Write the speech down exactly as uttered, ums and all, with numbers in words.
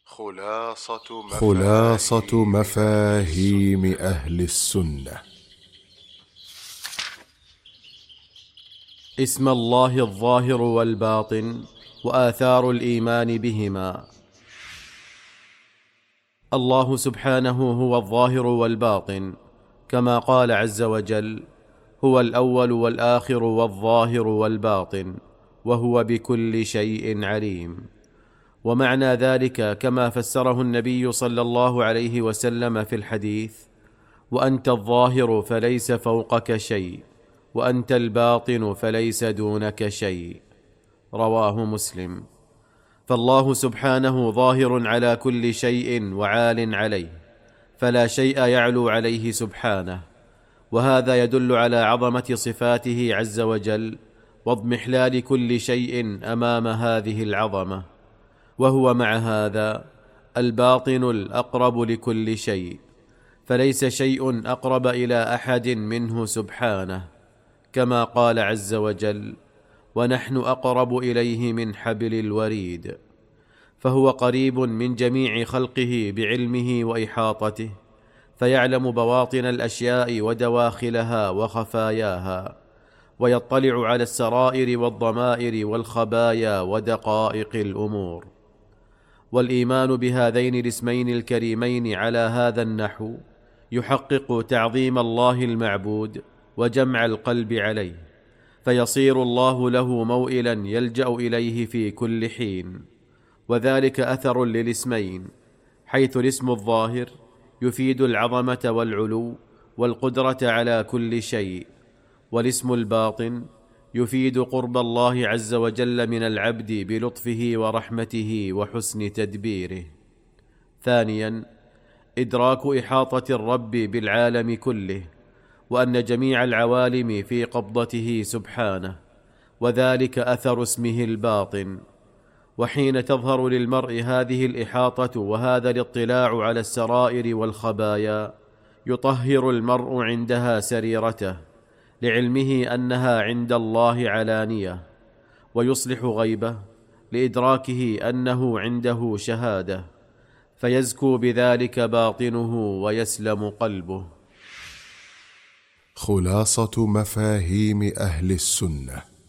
خلاصة خلاصة مفاهيم أهل السنة. اسم الله الظاهر والباطن وآثار الإيمان بهما. الله سبحانه هو الظاهر والباطن، كما قال عز وجل: هو الأول والآخر والظاهر والباطن وهو بكل شيء عليم. ومعنى ذلك كما فسره النبي صلى الله عليه وسلم في الحديث: وأنت الظاهر فليس فوقك شيء، وأنت الباطن فليس دونك شيء. رواه مسلم. فالله سبحانه ظاهر على كل شيء وعال عليه، فلا شيء يعلو عليه سبحانه، وهذا يدل على عظمة صفاته عز وجل واضمحلال كل شيء أمام هذه العظمة. وهو مع هذا الباطن الأقرب لكل شيء، فليس شيء أقرب إلى أحد منه سبحانه، كما قال عز وجل: ونحن أقرب إليه من حبل الوريد. فهو قريب من جميع خلقه بعلمه وإحاطته، فيعلم بواطن الأشياء ودواخلها وخفاياها، ويطلع على السرائر والضمائر والخبايا ودقائق الأمور. والإيمان بهذين الاسمين الكريمين على هذا النحو يحقق تعظيم الله المعبود وجمع القلب عليه، فيصير الله له موئلا يلجأ إليه في كل حين. وذلك أثر للاسمين، حيث الاسم الظاهر يفيد العظمة والعلو والقدرة على كل شيء، والاسم الباطن يفيد قرب الله عز وجل من العبد بلطفه ورحمته وحسن تدبيره. ثانيا، إدراك إحاطة الرب بالعالم كله، وأن جميع العوالم في قبضته سبحانه، وذلك أثر اسمه الباطن. وحين تظهر للمرء هذه الإحاطة وهذا الاطلاع على السرائر والخبايا، يطهر المرء عندها سريرته لعلمه أنها عند الله علانية، ويصلح غيبه لإدراكه أنه عنده شهادة، فيزكو بذلك باطنه ويسلم قلبه. خلاصة مفاهيم أهل السنة.